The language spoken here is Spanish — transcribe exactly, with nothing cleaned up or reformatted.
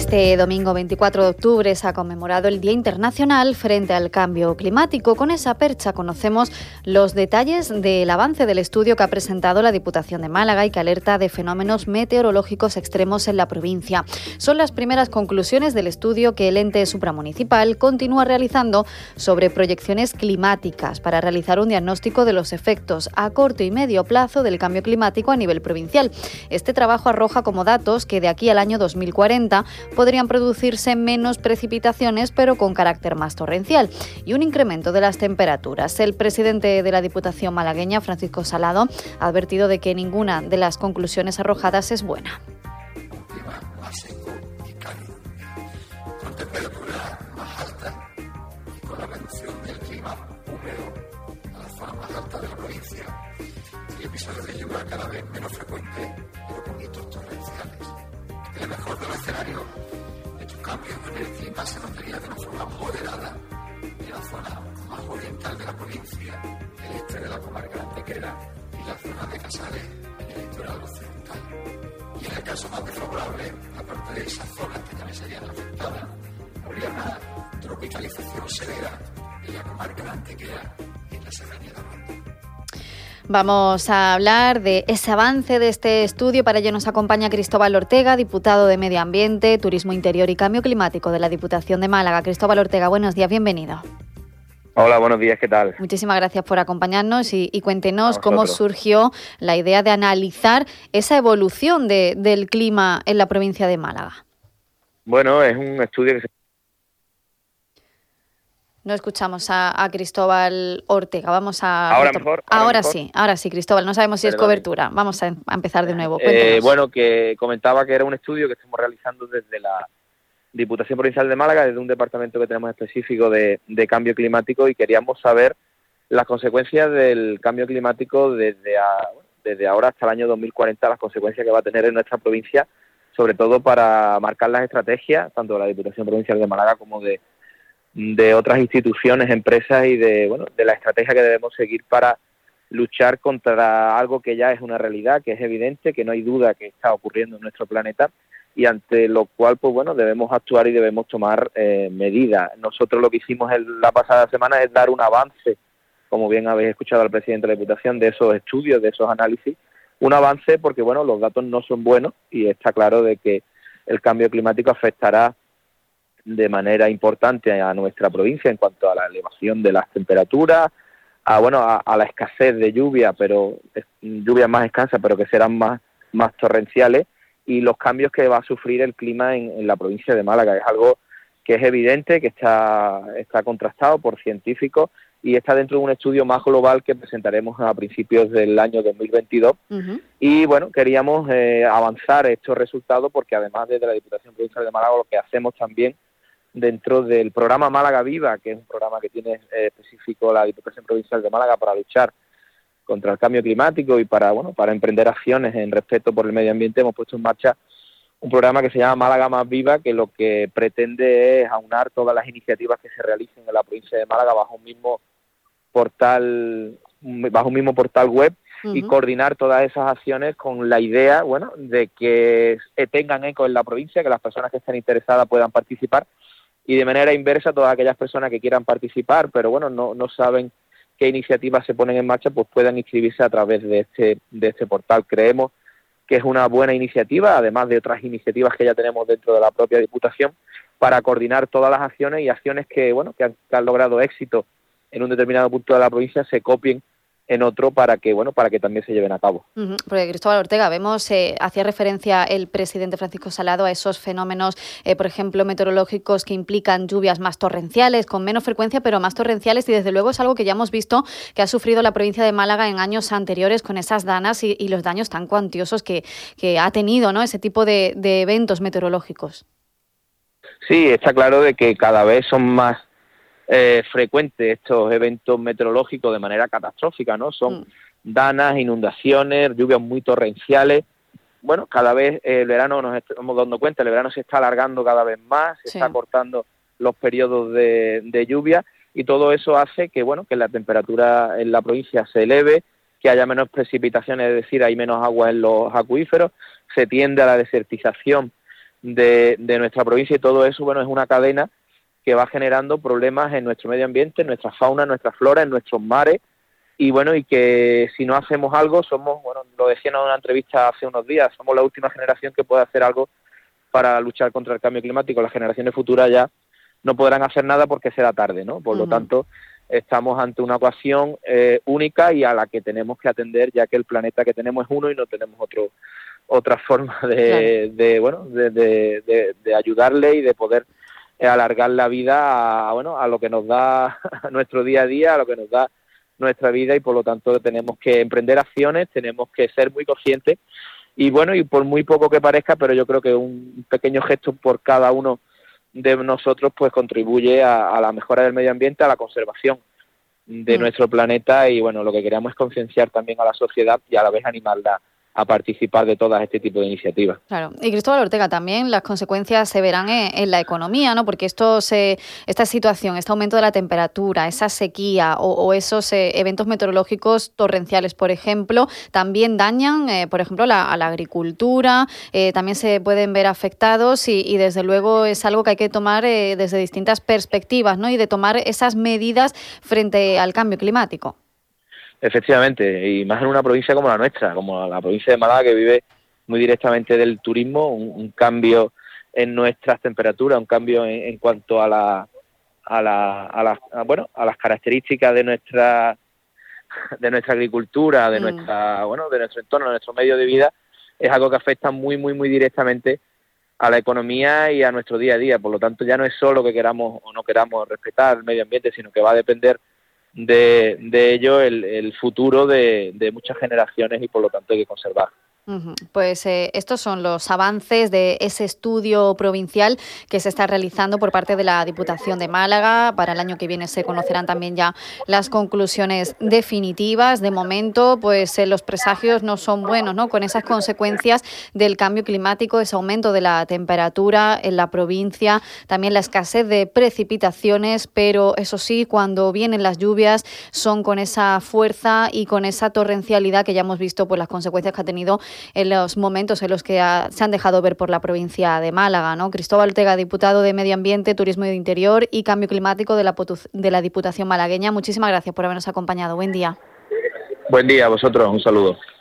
Este domingo veinticuatro de octubre se ha conmemorado el Día Internacional frente al Cambio Climático. Con esa percha conocemos los detalles del avance del estudio que ha presentado la Diputación de Málaga y que alerta de fenómenos meteorológicos extremos en la provincia. Son las primeras conclusiones del estudio que el ente supramunicipal continúa realizando sobre proyecciones climáticas para realizar un diagnóstico de los efectos a corto y medio plazo del cambio climático a nivel provincial. Este trabajo arroja como datos que de aquí al año dos mil cuarenta podrían producirse menos precipitaciones, pero con carácter más torrencial, y un incremento de las temperaturas. El presidente de la Diputación malagueña, Francisco Salado, ha advertido de que ninguna de las conclusiones arrojadas es buena. Un clima más seco y cálido, con temperaturas más altas y con la reducción del clima húmedo a la zona más alta de la provincia y episodios de lluvia cada vez menos frecuentes, pero con hitos torrenciales. En el mejor de los escenarios, estos cambios en el clima se notarían de una forma moderada en la zona más oriental de la provincia, el este de la comarca de Antequera y la zona de Casares en el litoral occidental. Y en el caso más desfavorable, aparte de esas zonas que también serían afectadas, habría una tropicalización severa en la comarca de Antequera y en la serranía de Ronda. Vamos a hablar de ese avance de este estudio. Para ello nos acompaña Cristóbal Ortega, diputado de Medio Ambiente, Turismo Interior y Cambio Climático de la Diputación de Málaga. Cristóbal Ortega, buenos días, bienvenido. Hola, buenos días, ¿qué tal? Muchísimas gracias por acompañarnos y, y cuéntenos cómo surgió la idea de analizar esa evolución de, del clima en la provincia de Málaga. Bueno, es un estudio que se... No escuchamos a, a Cristóbal Ortega. Vamos a... Ahora mejor. Ahora, ahora mejor. sí, ahora sí, Cristóbal. No sabemos si Perdón. es cobertura. Vamos a, a empezar de nuevo. Eh, bueno, que comentaba que era un estudio que estamos realizando desde la Diputación Provincial de Málaga, desde un departamento que tenemos específico de, de cambio climático, y queríamos saber las consecuencias del cambio climático desde, a, desde ahora hasta el año dos mil cuarenta, las consecuencias que va a tener en nuestra provincia, sobre todo para marcar las estrategias, tanto de la Diputación Provincial de Málaga como de de otras instituciones, empresas y de bueno de la estrategia que debemos seguir para luchar contra algo que ya es una realidad, que es evidente, que no hay duda que está ocurriendo en nuestro planeta y ante lo cual pues bueno debemos actuar y debemos tomar eh, medidas. Nosotros lo que hicimos el, la pasada semana es dar un avance, como bien habéis escuchado al presidente de la Diputación, de esos estudios, de esos análisis, un avance porque bueno los datos no son buenos y está claro de que el cambio climático afectará de manera importante a nuestra provincia en cuanto a la elevación de las temperaturas, a bueno a, a la escasez de lluvia, pero lluvias más escasas, pero que serán más más torrenciales, y los cambios que va a sufrir el clima en, en la provincia de Málaga. Es algo que es evidente, que está está contrastado por científicos y está dentro de un estudio más global que presentaremos a principios del año dos mil veintidós. Uh-huh. Y bueno, queríamos eh, avanzar estos resultados porque además desde la Diputación Provincial de Málaga lo que hacemos también dentro del programa Málaga Viva, que es un programa que tiene eh, específico la Diputación Provincial de Málaga para luchar contra el cambio climático y para bueno para emprender acciones en respeto por el medio ambiente, hemos puesto en marcha un programa que se llama Málaga Más Viva, que lo que pretende es aunar todas las iniciativas que se realicen en la provincia de Málaga bajo un mismo portal, bajo un mismo portal web, uh-huh, y coordinar todas esas acciones con la idea, bueno, de que tengan eco en la provincia, que las personas que estén interesadas puedan participar. Y de manera inversa, todas aquellas personas que quieran participar, pero bueno, no, no saben qué iniciativas se ponen en marcha, pues puedan inscribirse a través de este, de este portal. Creemos que es una buena iniciativa, además de otras iniciativas que ya tenemos dentro de la propia Diputación, para coordinar todas las acciones y acciones que, bueno, que han, que han logrado éxito en un determinado punto de la provincia se copien en otro para que bueno para que también se lleven a cabo. Uh-huh. Porque Cristóbal Ortega, vemos, eh, hacía referencia el presidente Francisco Salado a esos fenómenos, eh, por ejemplo, meteorológicos que implican lluvias más torrenciales, con menos frecuencia, pero más torrenciales, y desde luego es algo que ya hemos visto que ha sufrido la provincia de Málaga en años anteriores con esas danas y, y los daños tan cuantiosos que, que ha tenido, ¿no?, ese tipo de, de eventos meteorológicos. Sí, está claro de que cada vez son más Eh, frecuentes estos eventos meteorológicos de manera catastrófica, ¿no? Son mm. danas, inundaciones, lluvias muy torrenciales. Bueno, cada vez eh, el verano nos estamos dando cuenta, el verano se está alargando cada vez más, se sí. está cortando los periodos de, de lluvia, y todo eso hace que, bueno, que la temperatura en la provincia se eleve, que haya menos precipitaciones, es decir, hay menos agua en los acuíferos, se tiende a la desertización de, de nuestra provincia, y todo eso, bueno, es una cadena que va generando problemas en nuestro medio ambiente, en nuestra fauna, en nuestra flora, en nuestros mares, y bueno, y que si no hacemos algo, somos, bueno, lo decía en una entrevista hace unos días, somos la última generación que puede hacer algo para luchar contra el cambio climático. Las generaciones futuras ya no podrán hacer nada porque será tarde, ¿no? Por uh-huh. lo tanto, estamos ante una ocasión eh, única y a la que tenemos que atender, ya que el planeta que tenemos es uno y no tenemos otro otra forma de, claro. de bueno, de, de, de, de ayudarle y de poder alargar la vida a, bueno, a lo que nos da nuestro día a día, a lo que nos da nuestra vida, y por lo tanto tenemos que emprender acciones, tenemos que ser muy conscientes, y bueno, y por muy poco que parezca, pero yo creo que un pequeño gesto por cada uno de nosotros pues contribuye a, a la mejora del medio ambiente, a la conservación de mm. nuestro planeta, y bueno, lo que queremos es concienciar también a la sociedad y a la vez animarla a participar de todas este tipo de iniciativas. Claro, y Cristóbal Ortega, también las consecuencias se verán en, en la economía, ¿no? Porque esto se, esta situación, este aumento de la temperatura, esa sequía o, o esos eh, eventos meteorológicos torrenciales, por ejemplo, también dañan, eh, por ejemplo, la, a la agricultura, eh, también se pueden ver afectados, y, y desde luego es algo que hay que tomar eh, desde distintas perspectivas, ¿no? Y de tomar esas medidas frente al cambio climático. Efectivamente, y más en una provincia como la nuestra, como la provincia de Málaga, que vive muy directamente del turismo, un, un cambio en nuestras temperaturas, un cambio en, en cuanto a la, a la, a las, a, bueno, a las características de nuestra, de nuestra agricultura, de mm. nuestra, bueno, de nuestro entorno, de nuestro medio de vida, es algo que afecta muy, muy, muy directamente a la economía y a nuestro día a día. Por lo tanto, ya no es solo que queramos o no queramos respetar el medio ambiente, sino que va a depender de, de ello el, el futuro de, de muchas generaciones, y por lo tanto hay que conservar. Uh-huh. Pues eh, estos son los avances de ese estudio provincial que se está realizando por parte de la Diputación de Málaga. Para el año que viene se conocerán también ya las conclusiones definitivas. De momento, pues eh, los presagios no son buenos, ¿no? Con esas consecuencias del cambio climático, ese aumento de la temperatura en la provincia, también la escasez de precipitaciones, pero eso sí, cuando vienen las lluvias son con esa fuerza y con esa torrencialidad que ya hemos visto, pues las consecuencias que ha tenido en los momentos en los que ha, se han dejado ver por la provincia de Málaga, ¿no? Cristóbal Ortega, diputado de Medio Ambiente, Turismo de Interior y Cambio Climático de la, de la Diputación malagueña, muchísimas gracias por habernos acompañado. Buen día. Buen día a vosotros, un saludo.